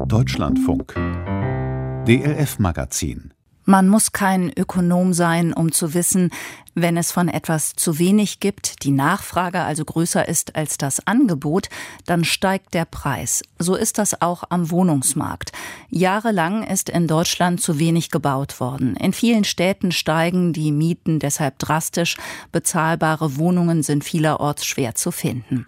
Deutschlandfunk DLF-Magazin. Man muss kein Ökonom sein, um zu wissen, wenn es von etwas zu wenig gibt, die Nachfrage also größer ist als das Angebot, dann steigt der Preis. So ist das auch am Wohnungsmarkt. Jahrelang ist in Deutschland zu wenig gebaut worden. In vielen Städten steigen die Mieten deshalb drastisch. Bezahlbare Wohnungen sind vielerorts schwer zu finden.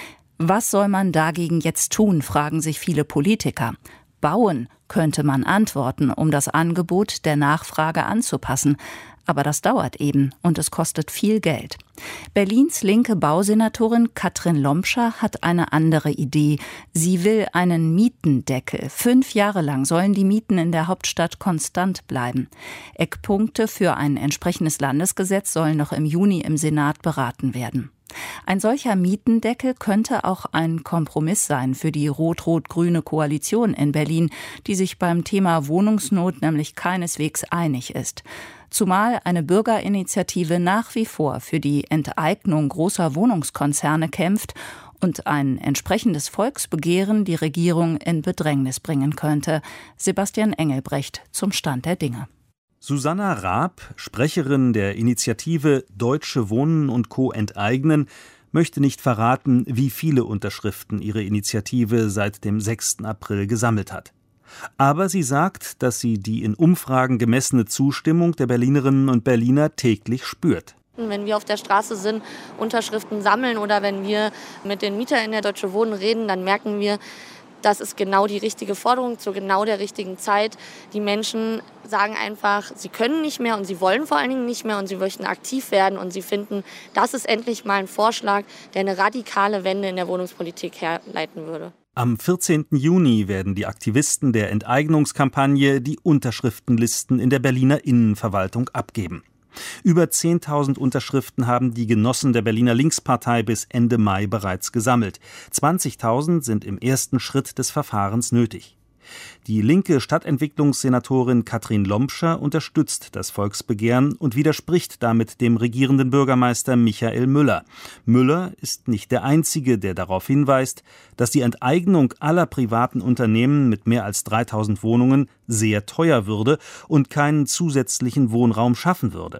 Was soll man dagegen jetzt tun, fragen sich viele Politiker. Bauen könnte man antworten, um das Angebot der Nachfrage anzupassen. Aber das dauert eben und es kostet viel Geld. Berlins linke Bausenatorin Katrin Lombscher hat eine andere Idee. Sie will einen Mietendeckel. 5 Jahre lang sollen die Mieten in der Hauptstadt konstant bleiben. Eckpunkte für ein entsprechendes Landesgesetz sollen noch im Juni im Senat beraten werden. Ein solcher Mietendeckel könnte auch ein Kompromiss sein für die rot-rot-grüne Koalition in Berlin, die sich beim Thema Wohnungsnot nämlich keineswegs einig ist. Zumal eine Bürgerinitiative nach wie vor für die Enteignung großer Wohnungskonzerne kämpft und ein entsprechendes Volksbegehren die Regierung in Bedrängnis bringen könnte. Sebastian Engelbrecht zum Stand der Dinge. Susanna Raab, Sprecherin der Initiative Deutsche Wohnen und Co. enteignen, möchte nicht verraten, wie viele Unterschriften ihre Initiative seit dem 6. April gesammelt hat. Aber sie sagt, dass sie die in Umfragen gemessene Zustimmung der Berlinerinnen und Berliner täglich spürt. Wenn wir auf der Straße sind, Unterschriften sammeln oder wenn wir mit den Mietern in der Deutsche Wohnen reden, dann merken wir, das ist genau die richtige Forderung zu genau der richtigen Zeit. Die Menschen sagen einfach, sie können nicht mehr und sie wollen vor allen Dingen nicht mehr und sie möchten aktiv werden und sie finden, das ist endlich mal ein Vorschlag, der eine radikale Wende in der Wohnungspolitik herleiten würde. Am 14. Juni werden die Aktivisten der Enteignungskampagne die Unterschriftenlisten in der Berliner Innenverwaltung abgeben. Über 10.000 Unterschriften haben die Genossen der Berliner Linkspartei bis Ende Mai bereits gesammelt. 20.000 sind im ersten Schritt des Verfahrens nötig. Die linke Stadtentwicklungssenatorin Katrin Lombscher unterstützt das Volksbegehren und widerspricht damit dem regierenden Bürgermeister Michael Müller. Müller ist nicht der Einzige, der darauf hinweist, dass die Enteignung aller privaten Unternehmen mit mehr als 3.000 Wohnungen sehr teuer würde und keinen zusätzlichen Wohnraum schaffen würde.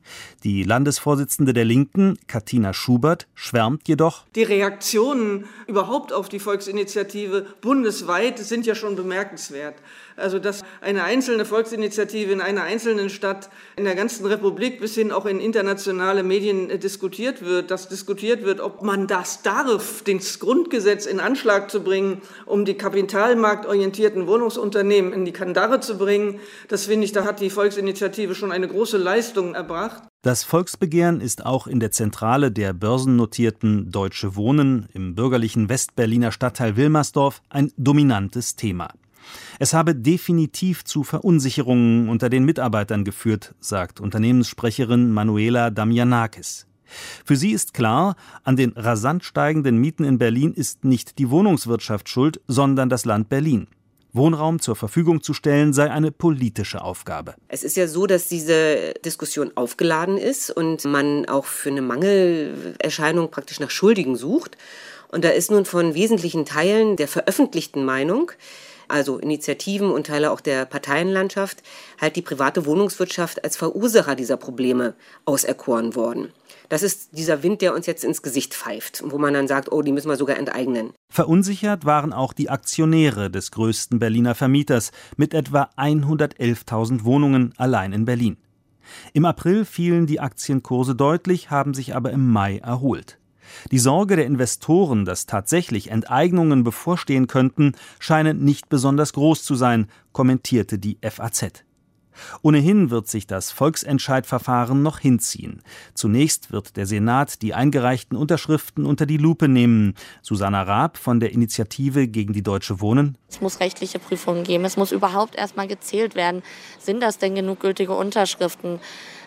Die Landesvorsitzende der Linken, Katina Schubert, schwärmt jedoch: Die Reaktionen überhaupt auf die Volksinitiative bundesweit sind ja schon bemerkenswert. Also dass eine einzelne Volksinitiative in einer einzelnen Stadt in der ganzen Republik bis hin auch in internationale Medien diskutiert wird, ob man das darf, das Grundgesetz in Anschlag zu bringen, um die kapitalmarktorientierten Wohnungsunternehmen in die Kandare zu bringen. Das finde ich, da hat die Volksinitiative schon eine große Leistung erbracht. Das Volksbegehren ist auch in der Zentrale der börsennotierten Deutsche Wohnen im bürgerlichen Westberliner Stadtteil Wilmersdorf ein dominantes Thema. Es habe definitiv zu Verunsicherungen unter den Mitarbeitern geführt, sagt Unternehmenssprecherin Manuela Damianakis. Für sie ist klar, an den rasant steigenden Mieten in Berlin ist nicht die Wohnungswirtschaft schuld, sondern das Land Berlin. Wohnraum zur Verfügung zu stellen, sei eine politische Aufgabe. Es ist ja so, dass diese Diskussion aufgeladen ist und man auch für eine Mangelerscheinung praktisch nach Schuldigen sucht. Und da ist nun von wesentlichen Teilen der veröffentlichten Meinung, also Initiativen und Teile auch der Parteienlandschaft, halt die private Wohnungswirtschaft als Verursacher dieser Probleme auserkoren worden. Das ist dieser Wind, der uns jetzt ins Gesicht pfeift, wo man dann sagt, oh, die müssen wir sogar enteignen. Verunsichert waren auch die Aktionäre des größten Berliner Vermieters mit etwa 111.000 Wohnungen allein in Berlin. Im April fielen die Aktienkurse deutlich, haben sich aber im Mai erholt. Die Sorge der Investoren, dass tatsächlich Enteignungen bevorstehen könnten, scheine nicht besonders groß zu sein, kommentierte die FAZ. Ohnehin wird sich das Volksentscheidverfahren noch hinziehen. Zunächst wird der Senat die eingereichten Unterschriften unter die Lupe nehmen. Susanna Raab von der Initiative gegen die Deutsche Wohnen: Es muss rechtliche Prüfungen geben. Es muss überhaupt erstmal gezählt werden. Sind das denn genug gültige Unterschriften?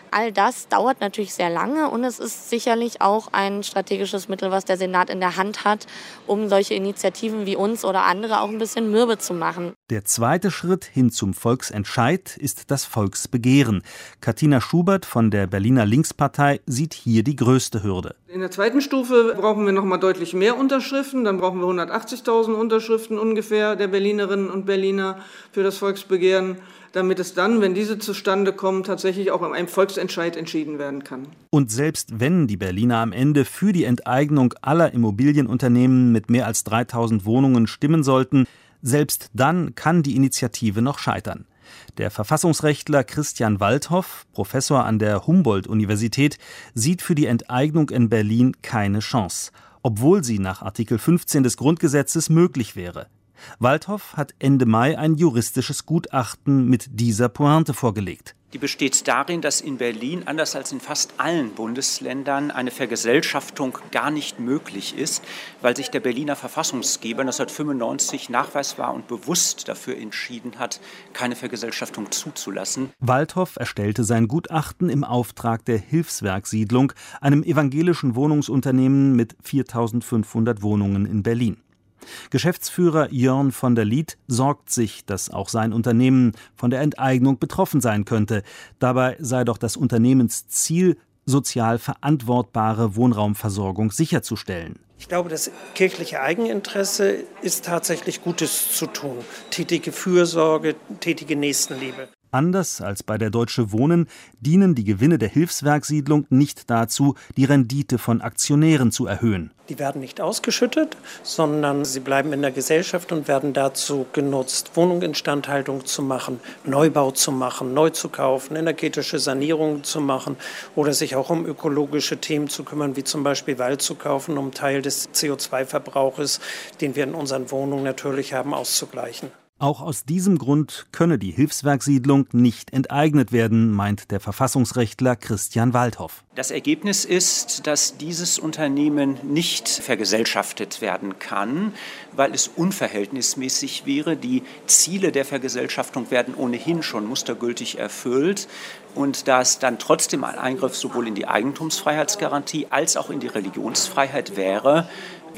All das dauert natürlich sehr lange und es ist sicherlich auch ein strategisches Mittel, was der Senat in der Hand hat, um solche Initiativen wie uns oder andere auch ein bisschen mürbe zu machen. Der zweite Schritt hin zum Volksentscheid ist das Volksbegehren. Katina Schubert von der Berliner Linkspartei sieht hier die größte Hürde. In der zweiten Stufe brauchen wir noch mal deutlich mehr Unterschriften. Dann brauchen wir 180.000 Unterschriften ungefähr der Berlinerinnen und Berliner für das Volksbegehren, damit es dann, wenn diese zustande kommen, tatsächlich auch in einem Volksentscheid entschieden werden kann. Und selbst wenn die Berliner am Ende für die Enteignung aller Immobilienunternehmen mit mehr als 3.000 Wohnungen stimmen sollten, selbst dann kann die Initiative noch scheitern. Der Verfassungsrechtler Christian Waldhoff, Professor an der Humboldt-Universität, sieht für die Enteignung in Berlin keine Chance, obwohl sie nach Artikel 15 des Grundgesetzes möglich wäre. Waldhoff hat Ende Mai ein juristisches Gutachten mit dieser Pointe vorgelegt. Die besteht darin, dass in Berlin, anders als in fast allen Bundesländern, eine Vergesellschaftung gar nicht möglich ist, weil sich der Berliner Verfassungsgeber 1995 nachweisbar und bewusst dafür entschieden hat, keine Vergesellschaftung zuzulassen. Waldhoff erstellte sein Gutachten im Auftrag der Hilfswerk-Siedlung, einem evangelischen Wohnungsunternehmen mit 4.500 Wohnungen in Berlin. Geschäftsführer Jörn von der Liet sorgt sich, dass auch sein Unternehmen von der Enteignung betroffen sein könnte. Dabei sei doch das Unternehmensziel, sozial verantwortbare Wohnraumversorgung sicherzustellen. Ich glaube, das kirchliche Eigeninteresse ist tatsächlich Gutes zu tun. Tätige Fürsorge, tätige Nächstenliebe. Anders als bei der Deutsche Wohnen dienen die Gewinne der Hilfswerk-Siedlung nicht dazu, die Rendite von Aktionären zu erhöhen. Die werden nicht ausgeschüttet, sondern sie bleiben in der Gesellschaft und werden dazu genutzt, Wohnungsinstandhaltung zu machen, Neubau zu machen, neu zu kaufen, energetische Sanierungen zu machen oder sich auch um ökologische Themen zu kümmern, wie zum Beispiel Wald zu kaufen, um Teil des CO2-Verbrauches, den wir in unseren Wohnungen natürlich haben, auszugleichen. Auch aus diesem Grund könne die Hilfswerk-Siedlung nicht enteignet werden, meint der Verfassungsrechtler Christian Waldhoff. Das Ergebnis ist, dass dieses Unternehmen nicht vergesellschaftet werden kann, weil es unverhältnismäßig wäre. Die Ziele der Vergesellschaftung werden ohnehin schon mustergültig erfüllt. Und da es dann trotzdem ein Eingriff sowohl in die Eigentumsfreiheitsgarantie als auch in die Religionsfreiheit wäre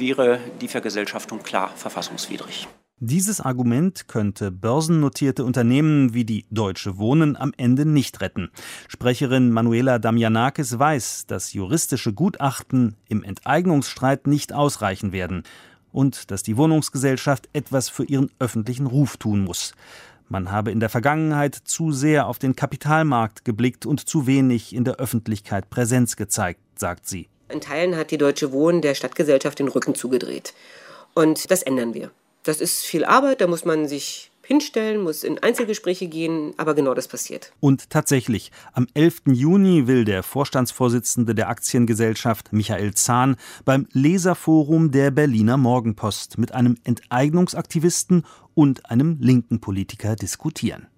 die Vergesellschaftung klar verfassungswidrig. Dieses Argument könnte börsennotierte Unternehmen wie die Deutsche Wohnen am Ende nicht retten. Sprecherin Manuela Damianakis weiß, dass juristische Gutachten im Enteignungsstreit nicht ausreichen werden und dass die Wohnungsgesellschaft etwas für ihren öffentlichen Ruf tun muss. Man habe in der Vergangenheit zu sehr auf den Kapitalmarkt geblickt und zu wenig in der Öffentlichkeit Präsenz gezeigt, sagt sie. In Teilen hat die Deutsche Wohnen der Stadtgesellschaft den Rücken zugedreht. Und das ändern wir. Das ist viel Arbeit, da muss man sich hinstellen, muss in Einzelgespräche gehen, aber genau das passiert. Und tatsächlich, am 11. Juni will der Vorstandsvorsitzende der Aktiengesellschaft Michael Zahn beim Leserforum der Berliner Morgenpost mit einem Enteignungsaktivisten und einem linken Politiker diskutieren.